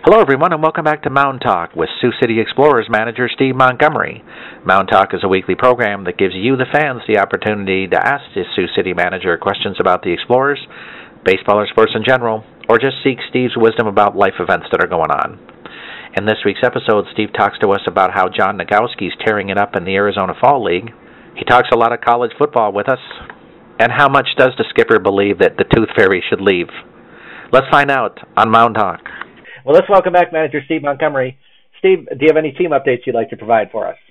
Hello, everyone, and welcome back to Mound Talk with Sioux City Explorers manager Steve Montgomery. Mound Talk is a weekly program that gives you, the fans, the opportunity to ask the Sioux City manager questions about the Explorers, baseball or sports in general, or just seek Steve's wisdom about life events that are going on. In this week's episode, Steve talks to us about how John Nogowski is tearing it up in the Arizona Fall League. He talks a lot of college football with us. And how much does the skipper believe that the Tooth Fairy should leave? Let's find out on Mound Talk. Well, let's welcome back manager Steve Montgomery. Steve, do you have any team updates you'd like to provide for us?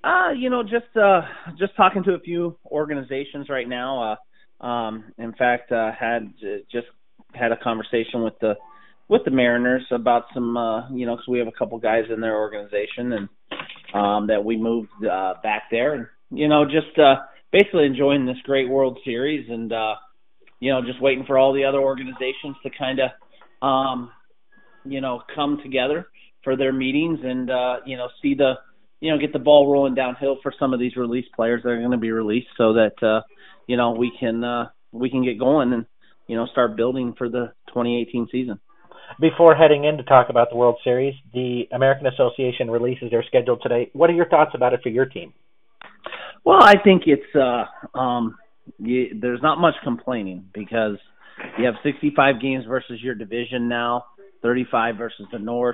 Just talking to a few organizations right now. In fact, had a conversation with the Mariners about some, because we have a couple guys in their organization and that we moved back there, and basically enjoying this great World Series, and just waiting for all the other organizations to kind of come together for their meetings and see get the ball rolling downhill for some of these released players that are going to be released, so that we can get going and start building for the 2018 season. Before heading in to talk about the World Series, the American Association releases their schedule today. What are your thoughts about it for your team? Well, I think it's there's not much complaining, because you have 65 games versus your division now, 35 versus the North.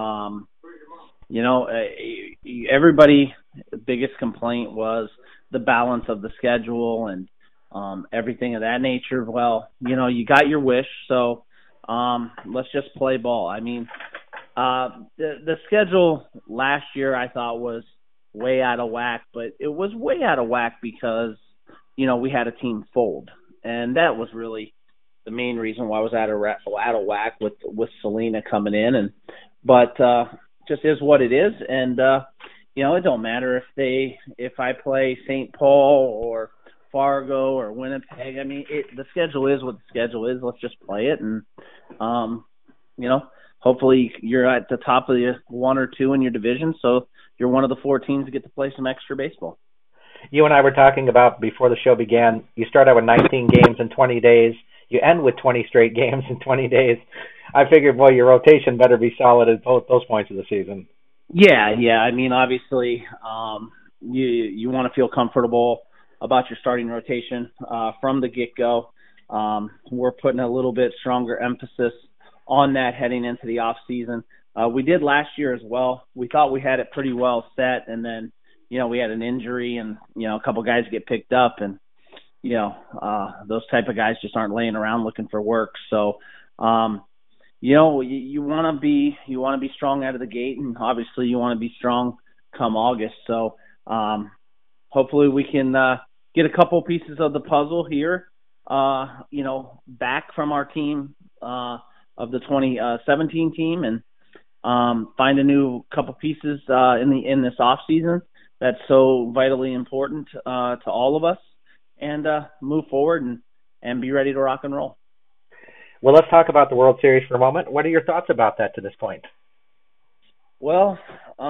Everybody, the biggest complaint was the balance of the schedule and everything of that nature. Well, you got your wish, so let's just play ball. I mean, the schedule last year I thought was way out of whack, but it was way out of whack because, we had a team fold, and that was really the main reason why I was out of whack with Selena coming in, but just is what it is, and it don't matter if I play St. Paul or Fargo or Winnipeg. I mean, the schedule is what the schedule is. Let's just play it, and hopefully you're at the top of the 1 or 2 in your division, so you're one of the 4 teams to get to play some extra baseball. You and I were talking about before the show began. You start out with 19 games in 20 days. You end with 20 straight games in 20 days. I figured, boy, your rotation better be solid at both those points of the season. Yeah. I mean, obviously, you want to feel comfortable about your starting rotation from the get-go. We're putting a little bit stronger emphasis on that heading into the off season. We did last year as well. We thought we had it pretty well set, and then we had an injury, and a couple guys get picked up, and those type of guys just aren't laying around looking for work. So you want to be strong out of the gate, and obviously you want to be strong come August. So hopefully we can get a couple pieces of the puzzle here back from our team of the 2017 team, and find a new couple pieces in this off season that's so vitally important to all of us, and move forward and be ready to rock and roll. Well, let's talk about the World Series for a moment. What are your thoughts about that to this point? Well,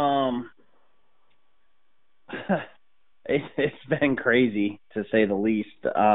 it's been crazy, to say the least.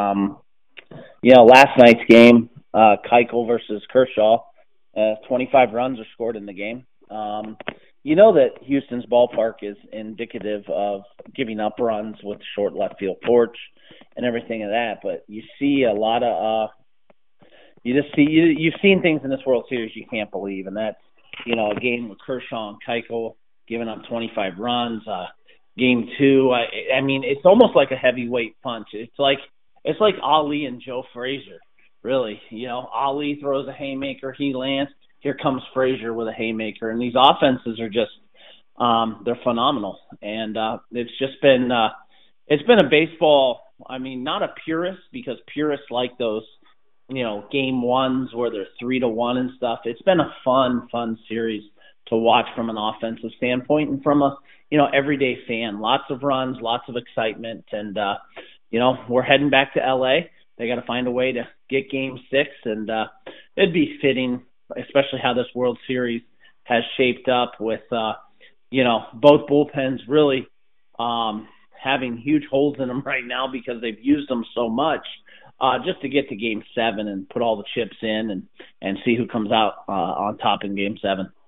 Last night's game, Keuchel versus Kershaw, 25 runs are scored in the game. That Houston's ballpark is indicative of giving up runs with short left field porch and everything of that. But you see a lot of you've seen things in this World Series you can't believe, and that's a game with Kershaw and Keuchel giving up 25 runs. Game 2, I mean, it's almost like a heavyweight punch. It's like Ali and Joe Frazier, really. Ali throws a haymaker, he lands. Here comes Frazier with a haymaker, and these offenses are just they're phenomenal. And it's just been it's been a baseball. I mean, not a purist, because purists like those game ones where they're 3-1 and stuff. It's been a fun series to watch from an offensive standpoint, and from a everyday fan. Lots of runs, lots of excitement, and we're heading back to LA. They got to find a way to get Game 6, and it'd be fitting, especially how this World Series has shaped up with both bullpens really having huge holes in them right now because they've used them so much, just to get to Game 7 and put all the chips in and see who comes out on top in Game 7.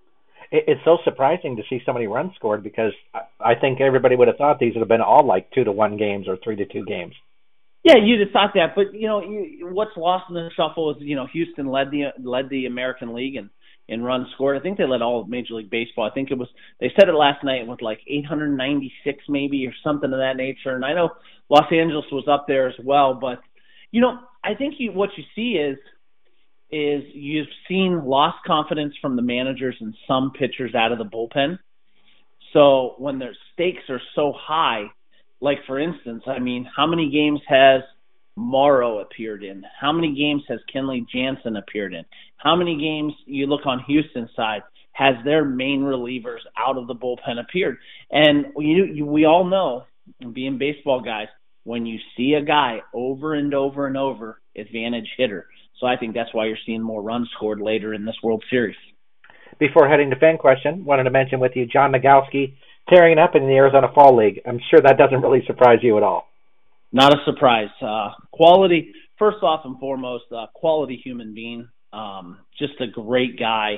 It's so surprising to see so many runs scored because I think everybody would have thought these would have been all like 2-1 games or 3-2 games. Yeah, you'd have thought that, but what's lost in the shuffle is Houston led the American League in runs scored. I think they led all of Major League Baseball. I think they said it last night with like 896 maybe or something of that nature. And I know Los Angeles was up there as well, but I think what you see is you've seen lost confidence from the managers and some pitchers out of the bullpen. So when their stakes are so high, like for instance, I mean, how many games has Morrow appeared in? How many games has Kenley Jansen appeared in? How many games, you look on Houston's side, has their main relievers out of the bullpen appeared? And we all know, being baseball guys, when you see a guy over and over and over, advantage hitter. So I think that's why you're seeing more runs scored later in this World Series. Before heading to fan question, wanted to mention with you John Nogowski tearing it up in the Arizona Fall League. I'm sure that doesn't really surprise you at all. Not a surprise. Quality, first off and foremost, quality human being. Just a great guy.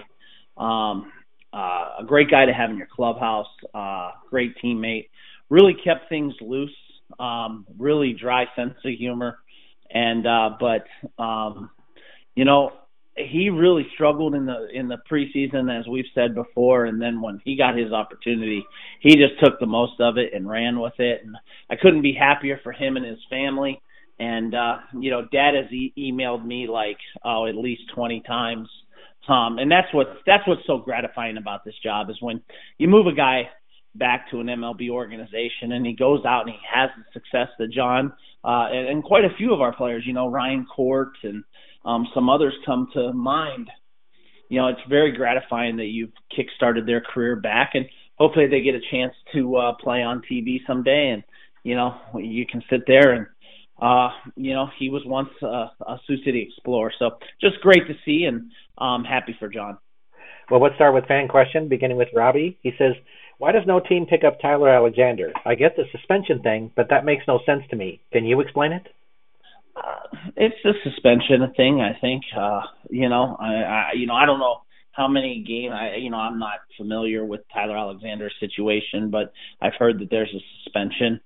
A great guy to have in your clubhouse. Great teammate. Really kept things loose. Really dry sense of humor. And he really struggled in the preseason, as we've said before, and then when he got his opportunity, he just took the most of it and ran with it. And I couldn't be happier for him and his family. And Dad has emailed me at least 20 times. And that's what's so gratifying about this job is when you move a guy back to an MLB organization and he goes out and he has the success that John and quite a few of our players, Ryan Court and some others come to mind. It's very gratifying that you've kickstarted their career back, and hopefully they get a chance to play on TV someday. And you can sit there and he was once a Sioux City Explorer, so just great to see, and happy for John. Well, let's start with fan question, beginning with Robbie. He says, why does no team pick up Tyler Alexander? I get the suspension thing, but that makes no sense to me. Can you explain it? It's a suspension thing, I think. I don't know how many games. I'm not familiar with Tyler Alexander's situation, but I've heard that there's a suspension,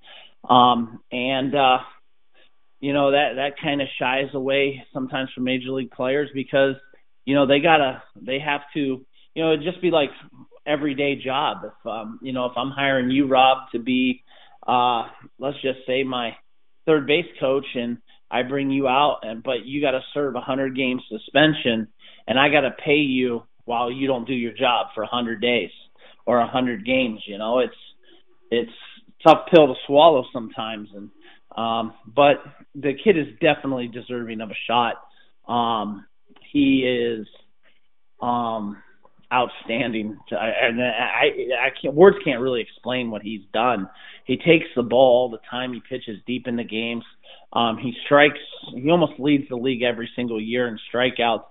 that kind of shies away sometimes from major league players because they have to it'd just be like everyday job. If I'm hiring you, Rob, to be let's just say my third base coach, and I bring you out, but you got to serve 100 game suspension, and I got to pay you while you don't do your job for 100 days or 100 games. It's tough pill to swallow sometimes, and but the kid is definitely deserving of a shot. He is outstanding, and I can't, words can't really explain what he's done. He takes the ball all the time. He pitches deep into games. He strikes. He almost leads the league every single year in strikeouts.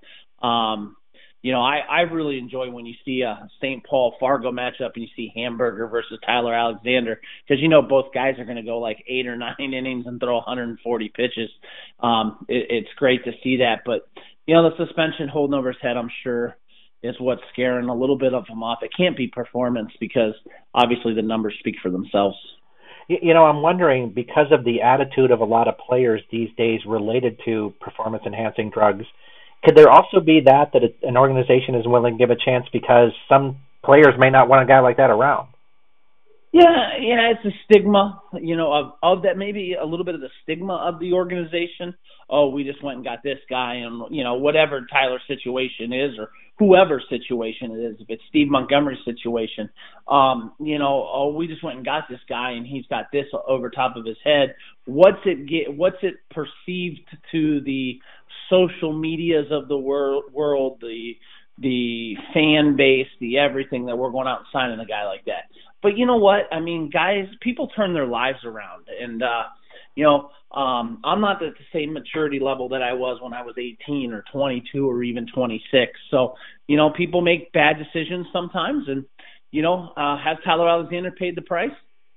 I really enjoy when you see a St. Paul Fargo matchup and you see Hamburger versus Tyler Alexander, because both guys are going to go like 8 or 9 innings and throw 140 pitches. It's great to see that, but the suspension holding over his head, I'm sure, is what's scaring a little bit of him off. It can't be performance because obviously the numbers speak for themselves. I'm wondering, because of the attitude of a lot of players these days related to performance-enhancing drugs, could there also be that an organization is willing to give a chance because some players may not want a guy like that around? Yeah, it's a stigma, of that, maybe a little bit of the stigma of the organization. Oh, we just went and got this guy, and, whatever Tyler's situation is or whoever's situation it is, if it's Steve Montgomery's situation, we just went and got this guy and he's got this over top of his head. What's it perceived to the social medias of the world, the fan base, the everything, that we're going out and signing a guy like that? But you know what? I mean, guys, people turn their lives around, and I'm not at the same maturity level that I was when I was 18 or 22 or even 26. So, people make bad decisions sometimes, and has Tyler Alexander paid the price?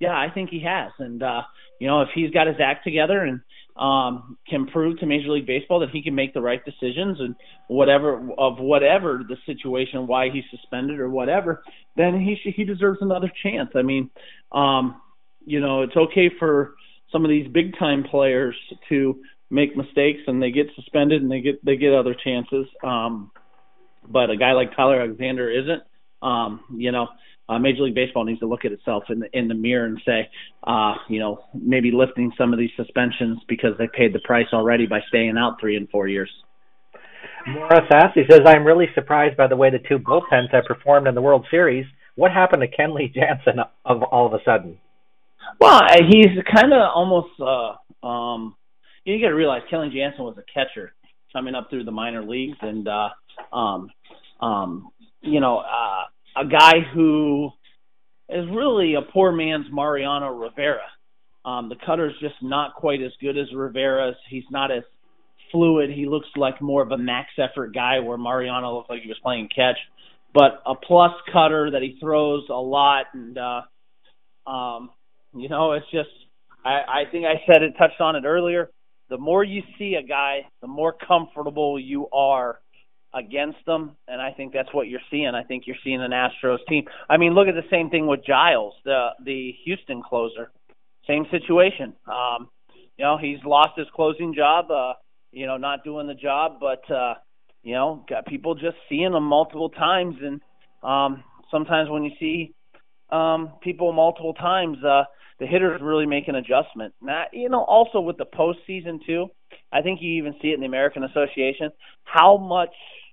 I think he has. And, if he's got his act together and can prove to Major League Baseball that he can make the right decisions and whatever the situation, why he's suspended or whatever, then he deserves another chance. I mean, it's okay for some of these big time players to make mistakes and they get suspended and they get other chances. But a guy like Tyler Alexander isn't. Major League Baseball needs to look at itself in the mirror and say, maybe lifting some of these suspensions because they paid the price already by staying out 3 and 4 years. Maura Sassi says, I'm really surprised by the way the two bullpens have performed in the World Series. What happened to Kenley Jansen all of a sudden? Well, he's kind of almost you got to realize Kenley Jansen was a catcher coming up through the minor leagues, and a guy who is really a poor man's Mariano Rivera. The cutter's just not quite as good as Rivera's. He's not as fluid. He looks like more of a max effort guy, where Mariano looked like he was playing catch. But a plus cutter that he throws a lot, and it's just I think I said it, touched on it earlier. The more you see a guy, the more comfortable you are against them, and I think that's what you're seeing. I think you're seeing an Astros team. I mean, look at the same thing with Giles, the Houston closer. Same situation. He's lost his closing job, not doing the job, but, got people just seeing him multiple times, and sometimes when you see people multiple times, the hitters really make an adjustment. Now, also with the postseason too, I think you even see it in the American Association, how much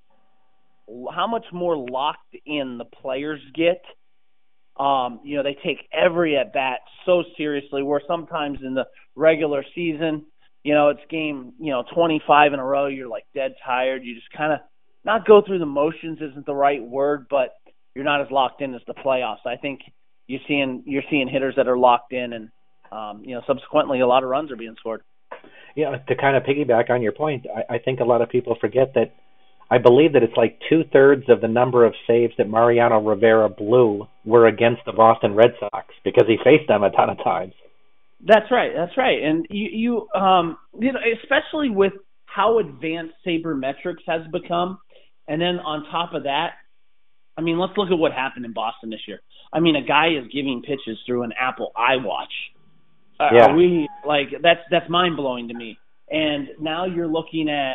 more locked in the players get. They take every at bat so seriously, where sometimes in the regular season, it's game, 25 in a row, you're like dead tired. You just kind of not go through the motions isn't the right word, but you're not as locked in as the playoffs. I think you're seeing hitters that are locked in, and subsequently a lot of runs are being scored. Yeah, to kind of piggyback on your point, I think a lot of people forget that I believe that it's like 2/3 of the number of saves that Mariano Rivera blew were against the Boston Red Sox, because he faced them a ton of times. That's right. And you especially with how advanced sabermetrics has become, and then on top of that, I mean, let's look at what happened in Boston this year. I mean, a guy is giving pitches through an Apple iWatch. Yeah. That's mind blowing to me. And now you're looking at,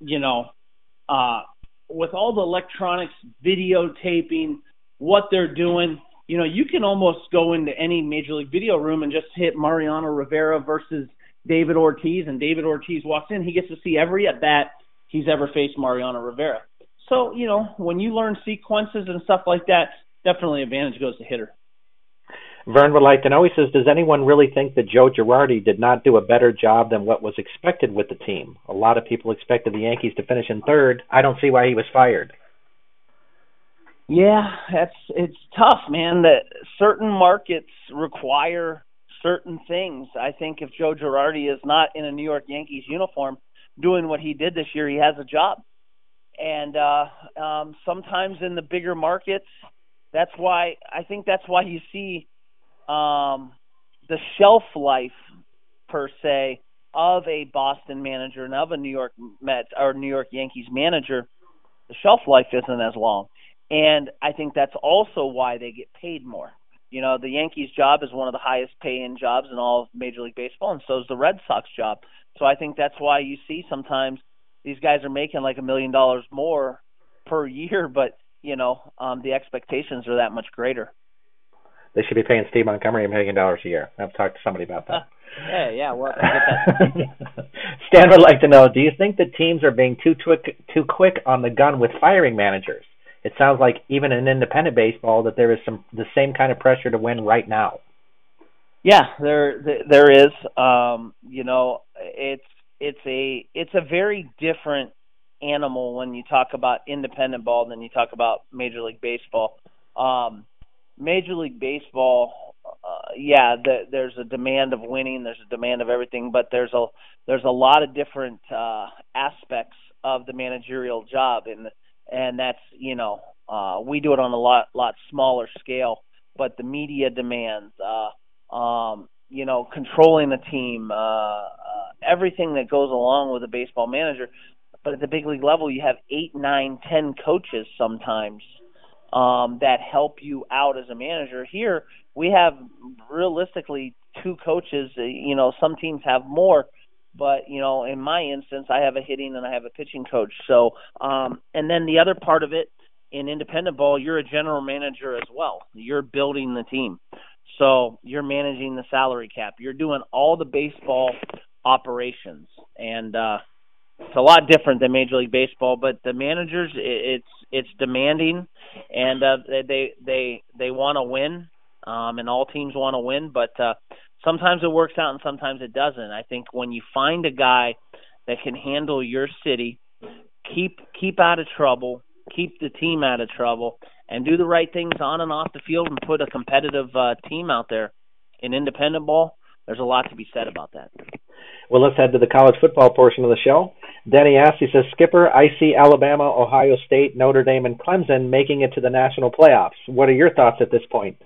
with all the electronics videotaping, what they're doing, you can almost go into any Major League video room and just hit Mariano Rivera versus David Ortiz, and David Ortiz walks in. He gets to see every at-bat he's ever faced Mariano Rivera. So, when you learn sequences and stuff like that, definitely advantage goes to hitter. Vern would like to know, he says, does anyone really think that Joe Girardi did not do a better job than what was expected with the team? A lot of people expected the Yankees to finish in third. I don't see why he was fired. Yeah, it's tough, man. That certain markets require certain things. I think if Joe Girardi is not in a New York Yankees uniform doing what he did this year, he has a job. And sometimes in the bigger markets, that's why you see the shelf life, per se, of a Boston manager and of a New York Mets or New York Yankees manager. The shelf life isn't as long. And I think that's also why they get paid more. The Yankees job is one of the highest paying jobs in all of Major League Baseball, and so is the Red Sox job. So I think that's why you see sometimes these guys are making like $1 million more per year, but, the expectations are that much greater. They should be paying Steve Montgomery $1 million a year. I've talked to somebody about that. Yeah, well, I get that. Stan would like to know, do you think that teams are being too quick on the gun with firing managers? It sounds like even in independent baseball that there is the same kind of pressure to win right now. Yeah, there is. It's a very different animal when you talk about independent ball than you talk about Major League Baseball. Major League Baseball, there's a demand of winning, there's a demand of everything, but there's a lot of different aspects of the managerial job, and that's we do it on a lot smaller scale, but the media demands, controlling the team, everything that goes along with a baseball manager. But at the big league level, you have 8, 9, 10 coaches sometimes that help you out as a manager. Here, we have realistically 2 coaches. Some teams have more, but in my instance, I have a hitting and I have a pitching coach. So, and then the other part of it, in independent ball, you're a general manager as well. You're building the team. So you're managing the salary cap. You're doing all the baseball operations. And it's a lot different than Major League Baseball, but the managers, it's demanding, and they want to win, and all teams want to win, but sometimes it works out and sometimes it doesn't. I think when you find a guy that can handle your city, keep out of trouble, keep the team out of trouble, and do the right things on and off the field and put a competitive team out there in independent ball, there's a lot to be said about that. Well, let's head to the college football portion of the show. Denny asks, he says, Skipper, I see Alabama, Ohio State, Notre Dame, and Clemson making it to the national playoffs. What are your thoughts at this point?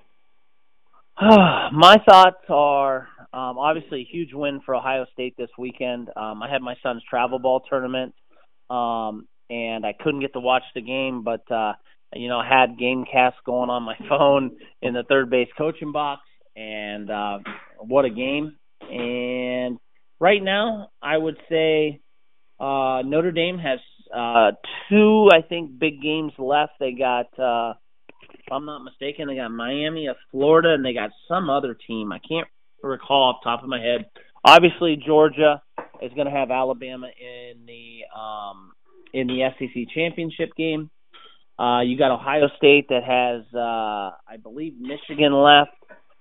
My thoughts are obviously a huge win for Ohio State this weekend. I had my son's travel ball tournament, and I couldn't get to watch the game, but I had Gamecast going on my phone in the third base coaching box, and what a game. And right now, I would say Notre Dame has 2, I think, big games left. They got, if I'm not mistaken, they got Miami of Florida, and they got some other team. I can't recall off the top of my head. Obviously, Georgia is going to have Alabama in the SEC championship game. You got Ohio State that has, I believe, Michigan left.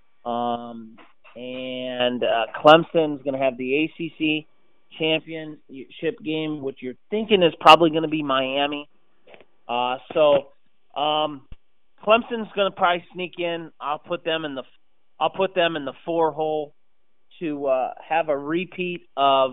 And Clemson's going to have the ACC championship game, which you're thinking is probably going to be Miami. So Clemson's going to probably sneak in. I'll put them in the 4 hole to have a repeat of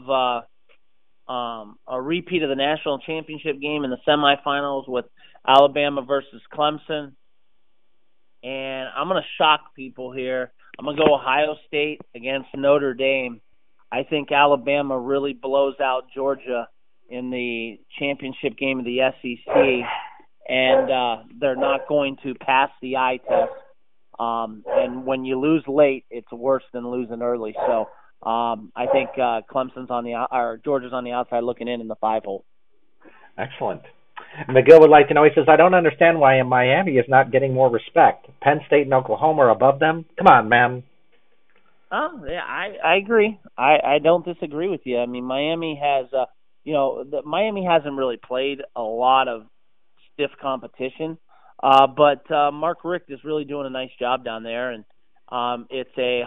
the national championship game in the semifinals with Alabama versus Clemson. And I'm going to shock people here. I'm going to go Ohio State against Notre Dame. I think Alabama really blows out Georgia in the championship game of the SEC, and they're not going to pass the eye test. And when you lose late, it's worse than losing early. So I think Clemson's Georgia's on the outside looking in the 5 hole. Excellent. McGill would like to know, he says, I don't understand why Miami is not getting more respect. Penn State and Oklahoma are above them. Come on, man. Oh, yeah, I agree. I don't disagree with you. I mean, Miami has, Miami hasn't really played a lot of stiff competition, but Mark Richt is really doing a nice job down there, and it's a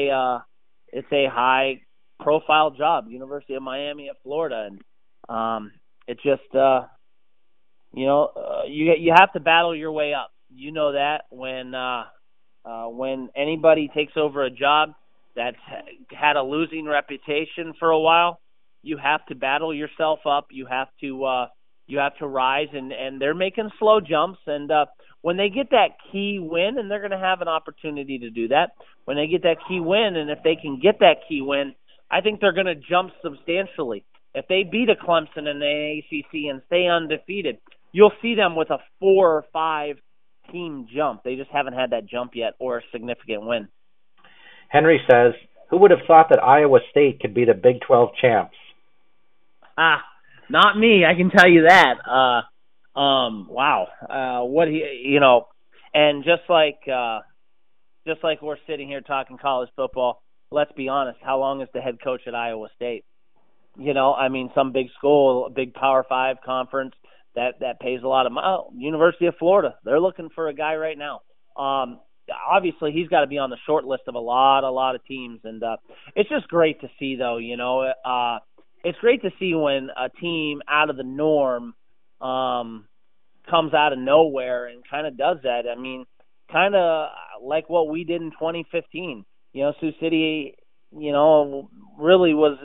high profile job, University of Miami of Florida, and it just you have to battle your way up. You know that when anybody takes over a job that's had a losing reputation for a while, you have to battle yourself up. You have to rise, and they're making slow jumps. And when they get that key win, and they're going to have an opportunity to do that, when they get that key win, and if they can get that key win, I think they're going to jump substantially. If they beat a Clemson in the ACC and stay undefeated, you'll see them with a 4 or 5 team jump. They just haven't had that jump yet or a significant win. Henry says, who would have thought that Iowa State could be the Big 12 champs? Not me, I can tell you that. Wow. And just like we're sitting here talking college football, let's be honest, how long is the head coach at Iowa State? Some big school, a big Power 5 conference that pays a lot of money. University of Florida, they're looking for a guy right now. Obviously, he's got to be on the short list of a lot of teams, and it's just great to see, though. It's great to see when a team out of the norm comes out of nowhere and kind of does that. I mean, kind of like what we did in 2015. Sioux City, really was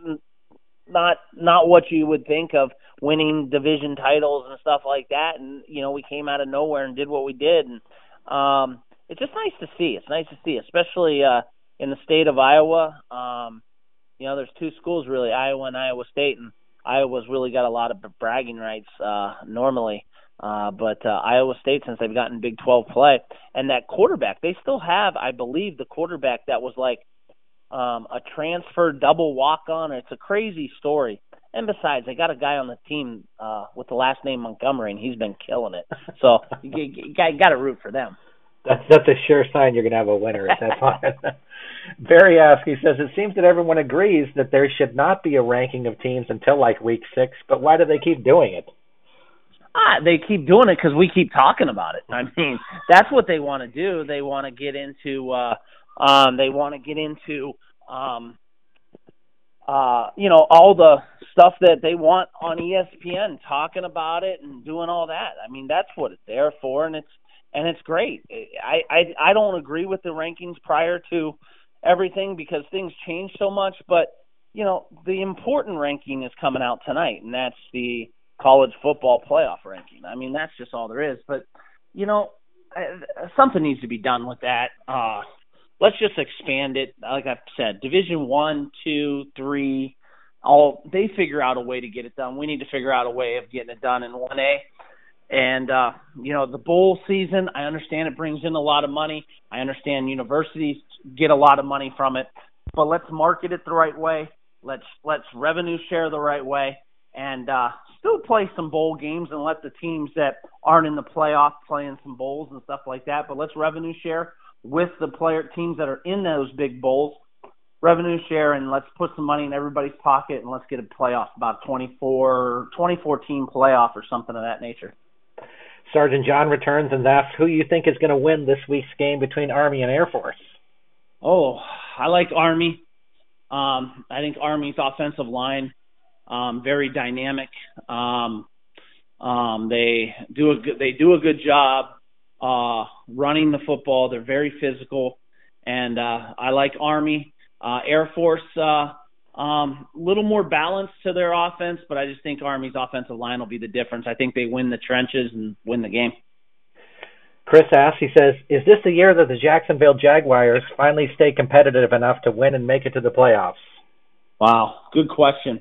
not what you would think of winning division titles and stuff like that. And, we came out of nowhere and did what we did. And it's just nice to see. It's nice to see, especially in the state of Iowa, there's two schools really, Iowa and Iowa State, and Iowa's really got a lot of bragging rights normally. But Iowa State, since they've gotten Big 12 play, and that quarterback, they still have, I believe, the quarterback that was like a transfer double walk-on. It's a crazy story. And besides, they got a guy on the team with the last name Montgomery, and he's been killing it. So you got to root for them. That's a sure sign you're going to have a winner at that point. Barry asks, he says, it seems that everyone agrees that there should not be a ranking of teams until like week 6, but why do they keep doing it? They keep doing it because we keep talking about it. I mean, that's what they want to do. They want to get into all the stuff that they want on ESPN, talking about it and doing all that. I mean, that's what it's there for, and it's great. I don't agree with the rankings prior to everything because things change so much, but the important ranking is coming out tonight, and that's the college football playoff ranking. I mean, that's just all there is. But something needs to be done with that. Let's just expand it. Like I've said, Division 1, 2, 3, they figure out a way to get it done. We need to figure out a way of getting it done in 1A. And, the bowl season, I understand it brings in a lot of money. I understand universities get a lot of money from it. But let's market it the right way. Let's revenue share the right way. And still play some bowl games and let the teams that aren't in the playoff play in some bowls and stuff like that. But let's revenue share with the teams that are in those big bowls, revenue share, and let's put some money in everybody's pocket and let's get a playoff, about 24 team playoff or something of that nature. Sergeant John returns and asks who you think is going to win this week's game between Army and Air Force. Oh, I like Army. I think Army's offensive line, very dynamic. They do a good job running the football. They're very physical, and I like Army. Air Force, little more balance to their offense, but I just think Army's offensive line will be the difference. I think they win the trenches and win the game. Chris asks, he says, is this the year that the Jacksonville Jaguars finally stay competitive enough to win and make it to the playoffs? Wow, good question.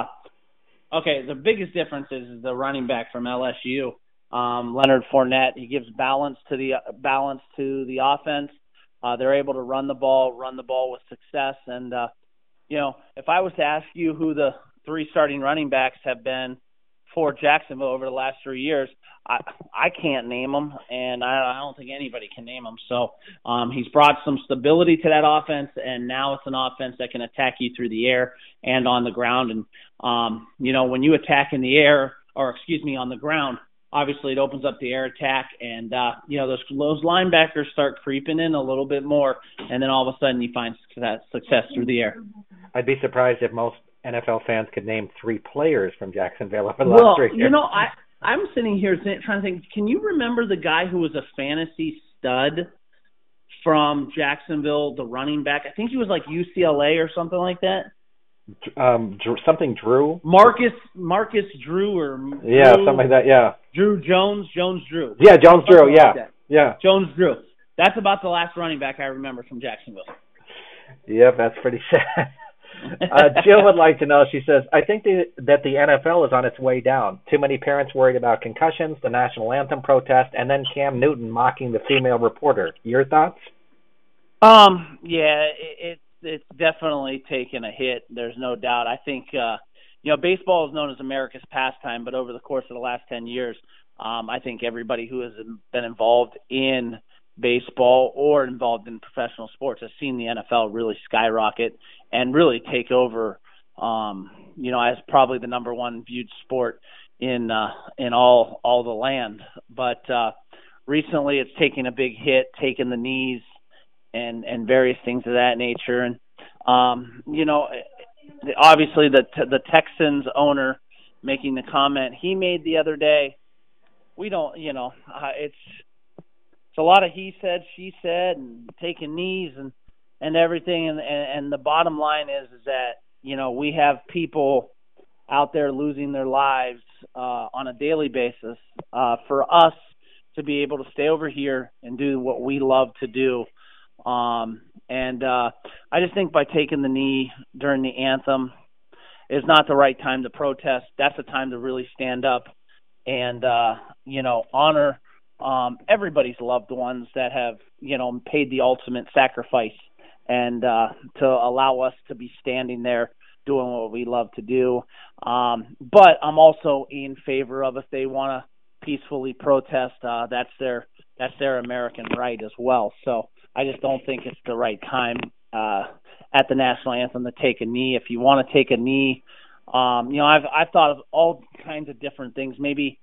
Okay, the biggest difference is the running back from LSU, Leonard Fournette. He gives balance to the offense. They're able to run the ball with success. And, if I was to ask you who the 3 starting running backs have been for Jacksonville over the last 3 years, I can't name them, and I don't think anybody can name them. So he's brought some stability to that offense, and now it's an offense that can attack you through the air and on the ground. And, when you attack in the air, on the ground, obviously it opens up the air attack, and, those linebackers start creeping in a little bit more, and then all of a sudden you find success through the air. I'd be surprised if most NFL fans could name 3 players from Jacksonville over the last 3 years. I'm sitting here trying to think, can you remember the guy who was a fantasy stud from Jacksonville, the running back? I think he was like UCLA or something like that. Something Drew? Marcus Drew or something like that, yeah. Jones Drew. Yeah, Jones Drew, yeah. Like yeah. Jones Drew. That's about the last running back I remember from Jacksonville. Yep, that's pretty sad. Jill would like to know, she says, I think that the NFL is on its way down. Too many parents worried about concussions, the national anthem protest, and then Cam Newton mocking the female reporter. Your thoughts? Yeah, it's definitely taken a hit. There's no doubt. I think, baseball is known as America's pastime, but over the course of the last 10 years, I think everybody who has been involved in baseball or involved in professional sports has seen the NFL really skyrocket and really take over, as probably the number one viewed sport in all the land. But recently it's taken a big hit, taken the knees and various things of that nature. And, obviously the Texans owner making the comment he made the other day, we don't, it's a lot of he said, she said, and taking knees and everything. And the bottom line is that, we have people out there losing their lives on a daily basis for us to be able to stay over here and do what we love to do. And I just think by taking the knee during the anthem is not the right time to protest. That's the time to really stand up and, honor everybody's loved ones that have, paid the ultimate sacrifice, and to allow us to be standing there doing what we love to do. But I'm also in favor of, if they want to peacefully protest, that's their American right as well. So I just don't think it's the right time at the national anthem to take a knee. If you want to take a knee, I've thought of all kinds of different things. Maybe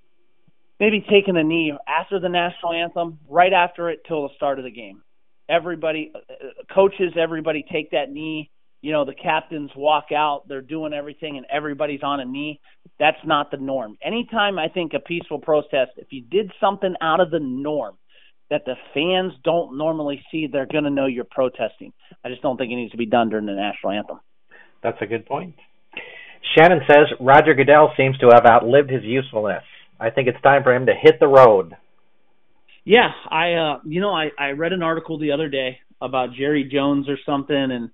taking a knee after the national anthem, right after it till the start of the game. Everybody, coaches, everybody take that knee. The captains walk out, they're doing everything, and everybody's on a knee. That's not the norm. Anytime I think a peaceful protest, if you did something out of the norm that the fans don't normally see, they're going to know you're protesting. I just don't think it needs to be done during the national anthem. That's a good point. Shannon says Roger Goodell seems to have outlived his usefulness. I think it's time for him to hit the road. Yeah, I read an article the other day about Jerry Jones or something, and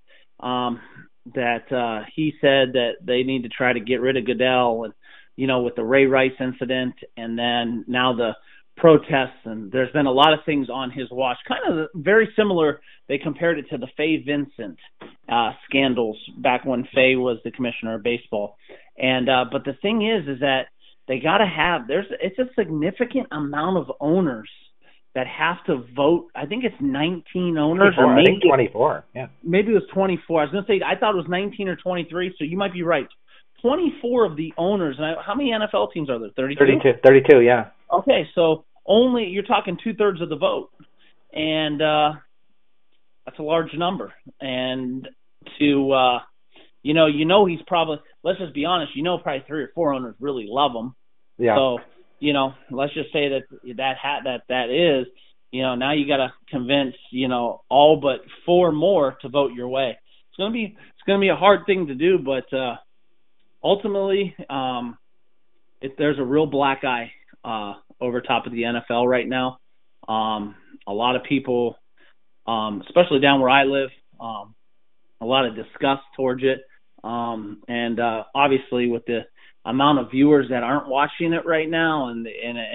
that he said that they need to try to get rid of Goodell, and with the Ray Rice incident, and then now the protests, and there's been a lot of things on his watch, kind of very similar. They compared it to the Fay Vincent scandals back when Fay was the commissioner of baseball, and but the thing is that they got to have it's a significant amount of owners that have to vote. I think it's 19 owners, or maybe I think 24. Yeah, maybe it was 24. I was going to say I thought it was 19 or 23. So you might be right. 24 of the owners. And how many NFL teams are there? 32. 32. Yeah. Okay, so you're talking 2/3 of the vote, and that's a large number. And to he's probably, let's just be honest, probably 3 or 4 owners really love him. Yeah. So let's just say that is, now you got to convince, all but 4 more to vote your way. It's going to be a hard thing to do, but ultimately, there's a real black eye over top of the NFL right now. A lot of people, especially down where I live, a lot of disgust towards it. And obviously with the amount of viewers that aren't watching it right now, and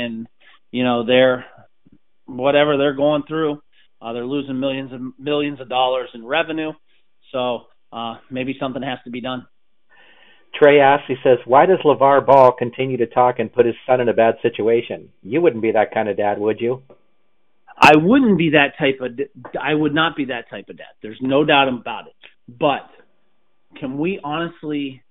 they're whatever they're going through, they're losing millions of dollars in revenue. So maybe something has to be done. Trey asks, he says, why does LeVar Ball continue to talk and put his son in a bad situation? You wouldn't be that kind of dad, would you? I wouldn't be that type of I would not be that type of dad. There's no doubt about it. But can we honestly,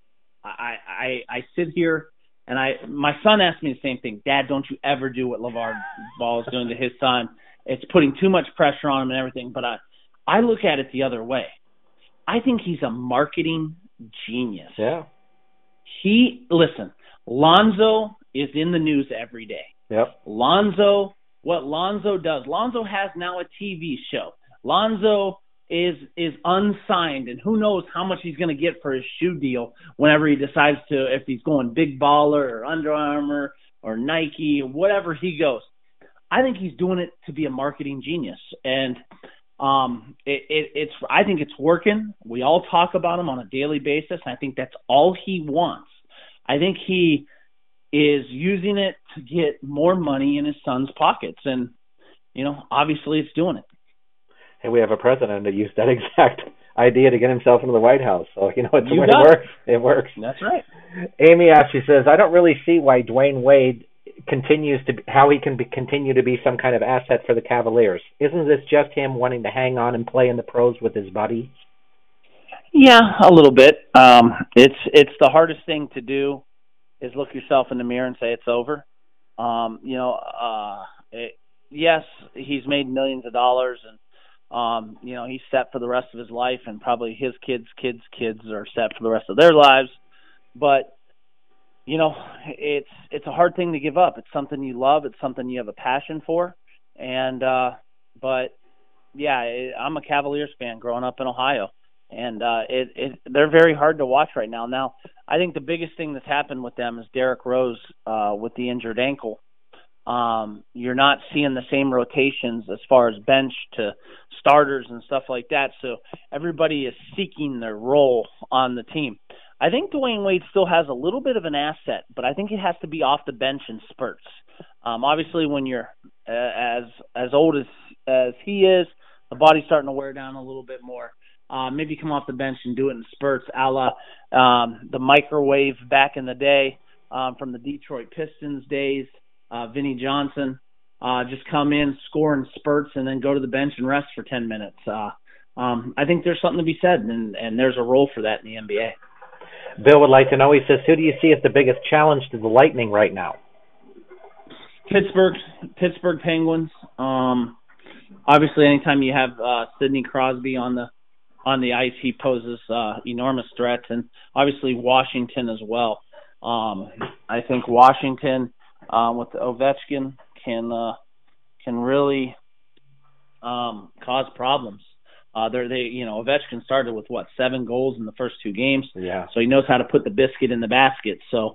I sit here and my son asked me the same thing. Dad, don't you ever do what LeVar Ball is doing to his son. It's putting too much pressure on him and everything. But I look at it the other way. I think he's a marketing genius. Yeah. Listen, Lonzo is in the news every day. Yep. What Lonzo does, Lonzo has now a TV show. Lonzo is unsigned, and who knows how much he's going to get for his shoe deal whenever he decides to, if he's going Big Baller or Under Armour or Nike, whatever he goes. I think he's doing it to be a marketing genius, and I think it's working. We all talk about him on a daily basis. I think that's all he wants. I think he is using it to get more money in his son's pockets, and obviously it's doing it. And we have a president that used that exact idea to get himself into the White House. So it works. It works. That's right. Amy actually says, I don't really see why Dwayne Wade how he can continue to be some kind of asset for the Cavaliers. Isn't this just him wanting to hang on and play in the pros with his buddies? Yeah, a little bit. It's the hardest thing to do is look yourself in the mirror and say it's over. Yes, he's made millions of dollars, and he's set for the rest of his life, and probably his kids' are set for the rest of their lives. But it's a hard thing to give up. It's something you love. It's something you have a passion for. And but yeah, I'm a Cavaliers fan growing up in Ohio, and they're very hard to watch right now. Now, I think the biggest thing that's happened with them is Derrick Rose with the injured ankle. You're not seeing the same rotations as far as bench to starters and stuff like that. So everybody is seeking their role on the team. I think Dwayne Wade still has a little bit of an asset, but I think it has to be off the bench in spurts. Obviously, when you're as old as he is, the body's starting to wear down a little bit more. Maybe come off the bench and do it in spurts, a la the microwave back in the day from the Detroit Pistons days. Vinnie Johnson, just come in, score in spurts, and then go to the bench and rest for 10 minutes. I think there's something to be said, and there's a role for that in the NBA. Bill would like to know, he says, who do you see as the biggest challenge to the Lightning right now? Pittsburgh Penguins. Obviously, anytime you have Sidney Crosby on the ice, he poses enormous threats, and obviously Washington as well. I think Washington with Ovechkin can really cause problems. Ovechkin started with 7 goals in the first 2 games. Yeah. So he knows how to put the biscuit in the basket. So,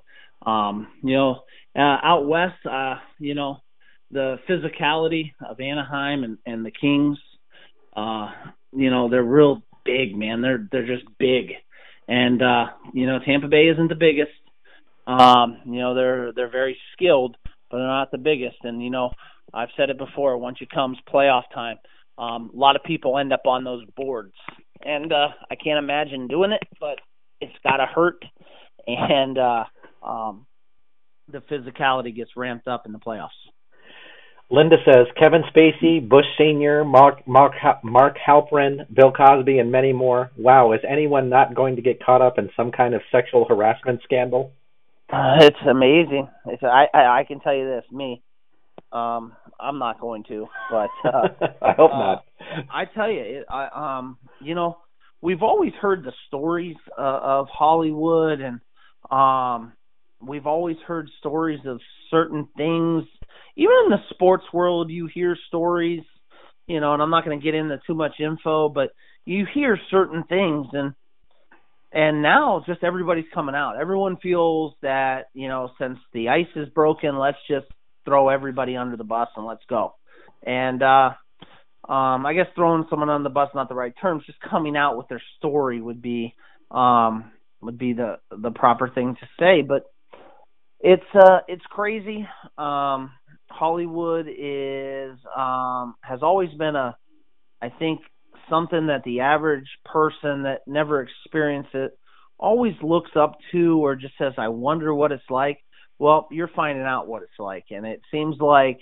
out west, the physicality of Anaheim and the Kings, they're real big, man. They're just big. And Tampa Bay isn't the biggest. They're very skilled, but they're not the biggest. And I've said it before, once it comes playoff time, a lot of people end up on those boards. And I can't imagine doing it, but it's got to hurt. And the physicality gets ramped up in the playoffs. Linda says, Kevin Spacey, Bush Sr., Mark Halperin, Bill Cosby, and many more. Wow, is anyone not going to get caught up in some kind of sexual harassment scandal? It's amazing. I can tell you this, me. I'm not going to, but I hope not. I tell you, we've always heard the stories of Hollywood, and we've always heard stories of certain things. Even in the sports world, you hear stories, and I'm not going to get into too much info, but you hear certain things, and now just everybody's coming out. Everyone feels that, since the ice is broken, let's just throw everybody under the bus and let's go. And I guess throwing someone on the bus, not the right term, just coming out with their story would be the proper thing to say. But it's crazy. Hollywood has always been I think something that the average person that never experienced it always looks up to, or just says, I wonder what it's like. Well, you're finding out what it's like, and it seems like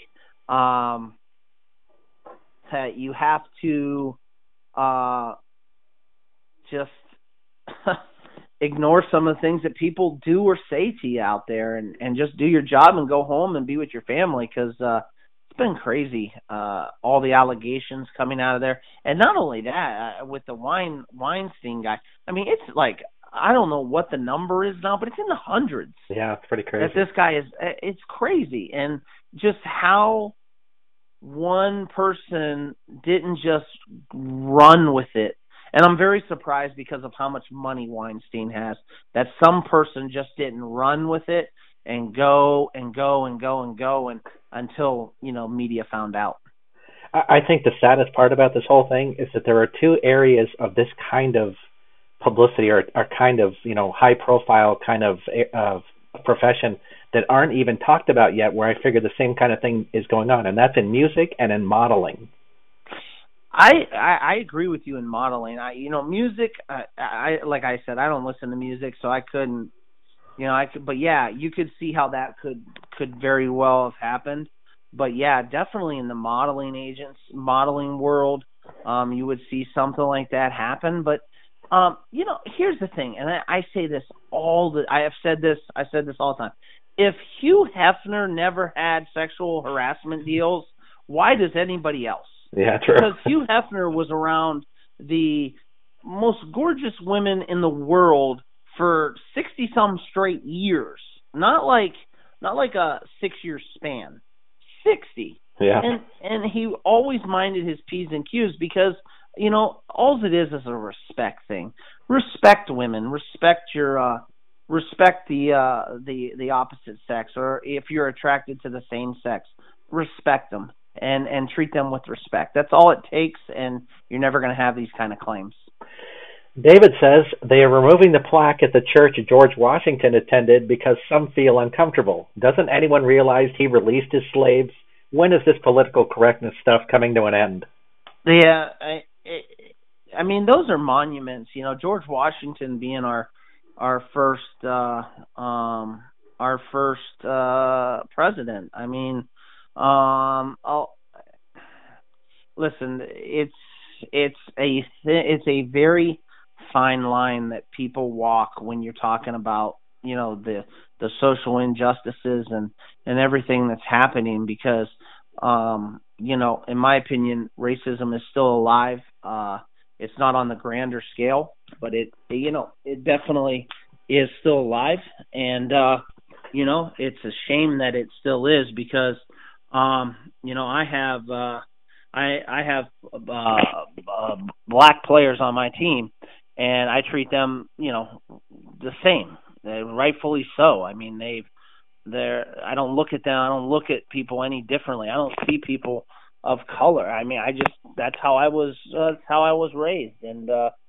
that you have to just ignore some of the things that people do or say to you out there, and just do your job and go home and be with your family, because it's been crazy, all the allegations coming out of there. And not only that, with the Weinstein guy, I mean, it's like, I don't know what the number is now, but it's in the hundreds. Yeah, it's pretty crazy. That this guy it's crazy. And just how one person didn't just run with it. And I'm very surprised, because of how much money Weinstein has, that some person just didn't run with it and go until, media found out. I think the saddest part about this whole thing is that there are 2 areas of this kind of publicity or kind of, high profile kind of profession that aren't even talked about yet, where I figure the same kind of thing is going on, and that's in music and in modeling. I agree with you in modeling. Music, I like I said, I don't listen to music, so I couldn't, but yeah, you could see how that could very well have happened. But yeah, definitely in the modeling world, you would see something like that happen. But here's the thing, and I say this I said this all the time. If Hugh Hefner never had sexual harassment deals, why does anybody else? Yeah, true. Because Hugh Hefner was around the most gorgeous women in the world for 60-some straight years. Not like a 6-year span. 60. Yeah. And he always minded his P's and Q's, because, all it is a respect thing. Respect women. Respect your respect the opposite sex, or if you're attracted to the same sex, respect them and treat them with respect. That's all it takes, and you're never going to have these kind of claims. David says they are removing the plaque at the church George Washington attended because some feel uncomfortable. Doesn't anyone realize he released his slaves? When is this political correctness stuff coming to an end? Yeah, I mean, those are monuments. You know, George Washington being our first president. I mean, listen, it's a very fine line that people walk when you're talking about, you know, the social injustices and everything that's happening, because you know, in my opinion, racism is still alive. It's not on the grander scale, but it definitely is still alive, and you know, it's a shame that it still is, because you know, I have black players on my team, and I treat them, you know, the same, rightfully so. I mean, I don't look at them. I don't look at people any differently. I don't see people of color. I mean, that's how I was raised, and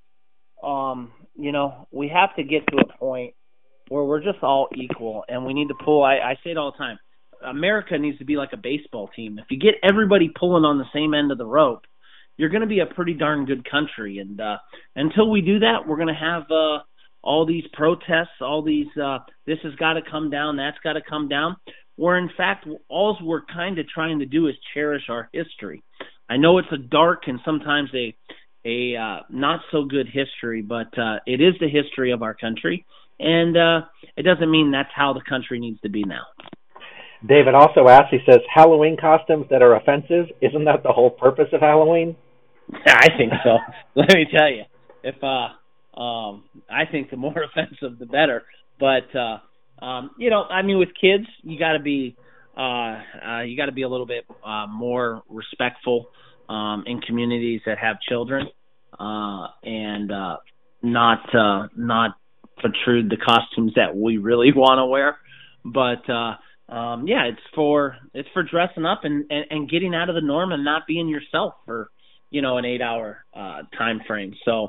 you know, we have to get to a point where we're just all equal, and we need to pull. I say it all the time. America needs to be like a baseball team. If you get everybody pulling on the same end of the rope, you're going to be a pretty darn good country. And until we do that, we're going to have all these protests, all these this has got to come down, that's got to come down, where in fact all we're kind of trying to do is cherish our history. I know it's a dark and sometimes a not so good history, but it is the history of our country, and it doesn't mean that's how the country needs to be now. David also asks, he says, Halloween costumes that are offensive, isn't that the whole purpose of Halloween? I think so. Let me tell you, if I think the more offensive, the better. But you know, I mean, with kids, you got to be a little bit more respectful in communities that have children, and not protrude the costumes that we really want to wear. But yeah, it's for dressing up and getting out of the norm and not being yourself for, you know, an 8-hour time frame. So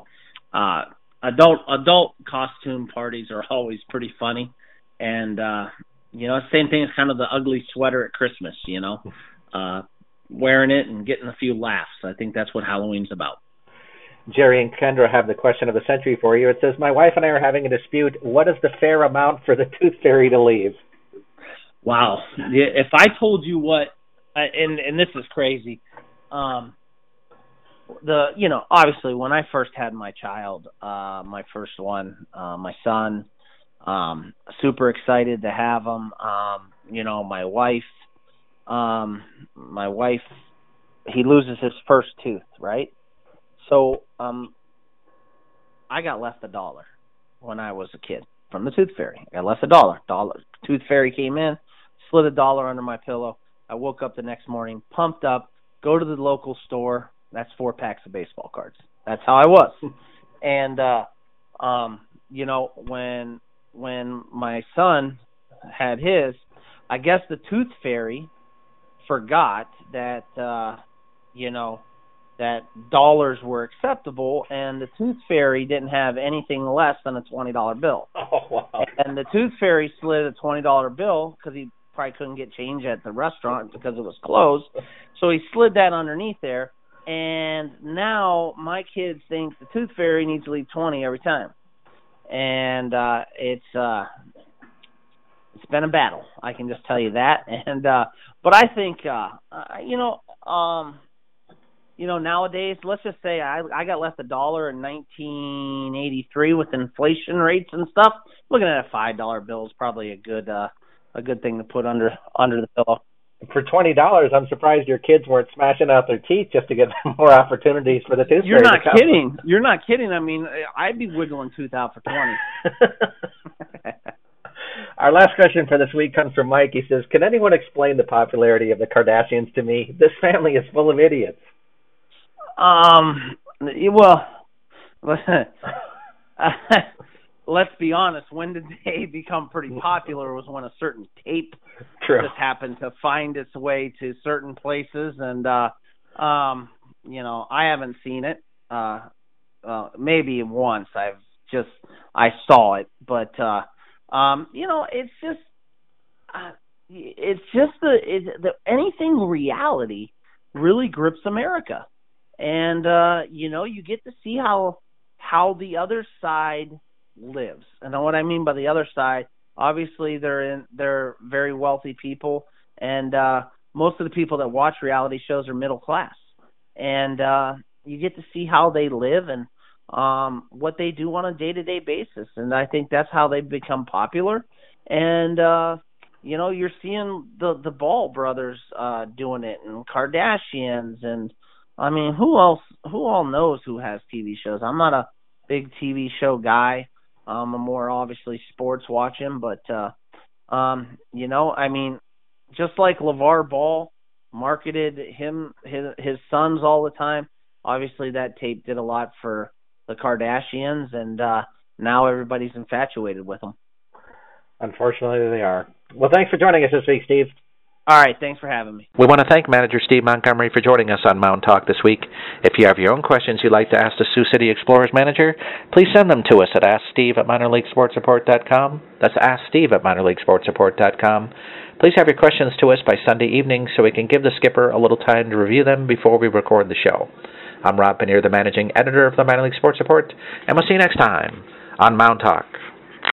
adult costume parties are always pretty funny, and you know, same thing as kind of the ugly sweater at Christmas, you know, wearing it and getting a few laughs. I think that's what Halloween's about. Jerry and Kendra have the question of the century for you. It says, my wife and I are having a dispute. What is the fair amount for the tooth fairy to leave? Wow. If I told you what, and this is crazy, you know, obviously when I first had my child, my first one, my son, super excited to have him. You know, my wife, he loses his first tooth, right? So, I got left $1 when I was a kid from the tooth fairy. I got left $1. Tooth fairy came in, slid $1 under my pillow. I woke up the next morning, pumped up, go to the local store. That's 4 packs of baseball cards. That's how I was. And, you know, when my son had his, I guess the tooth fairy forgot that, you know, that dollars were acceptable, and the tooth fairy didn't have anything less than a $20 bill. Oh, wow. And the tooth fairy slid a $20 bill because he probably couldn't get change at the restaurant because it was closed. So he slid that underneath there, and now my kids think the tooth fairy needs to leave 20 every time. And it's been a battle, I can just tell you that. And but I think you know, nowadays, let's just say I got left $1 in 1983 with inflation rates and stuff. Looking at a $5 bill is probably a good thing to put under the pillow. For $20, I'm surprised your kids weren't smashing out their teeth just to get more opportunities for the tooth fairy. You're not kidding. You're not kidding. I mean, I'd be wiggling tooth out for 20. Our last question for this week comes from Mike. He says, can anyone explain the popularity of the Kardashians to me? This family is full of idiots. Well, let's be honest, when did they become pretty popular was when a certain tape True. just happened to find its way to certain places. And, you know, I haven't seen it. Maybe once I saw it, but, you know, it's just anything reality really grips America. And, you know, you get to see how the other side lives. And what I mean by the other side, obviously they're very wealthy people, and most of the people that watch reality shows are middle class. And you get to see how they live and what they do on a day-to-day basis. And I think that's how they've become popular. And you know, you're seeing the Ball brothers doing it, and Kardashians, and I mean, who all knows who has TV shows? I'm not a big TV show guy. I'm more obviously sports watching, but you know, I mean, just like LeVar Ball marketed his sons all the time, obviously that tape did a lot for the Kardashians, and now everybody's infatuated with them. Unfortunately, they are. Well, thanks for joining us this week, Steve. All right, thanks for having me. We want to thank Manager Steve Montgomery for joining us on Mound Talk this week. If you have your own questions you'd like to ask the Sioux City Explorers manager, please send them to us at AskSteve@MinorLeagueSportsReport.com. That's AskSteve@MinorLeagueSportsReport.com. Please have your questions to us by Sunday evening so we can give the skipper a little time to review them before we record the show. I'm Rob Paneer, the managing editor of the Minor League Sports Report, and we'll see you next time on Mound Talk.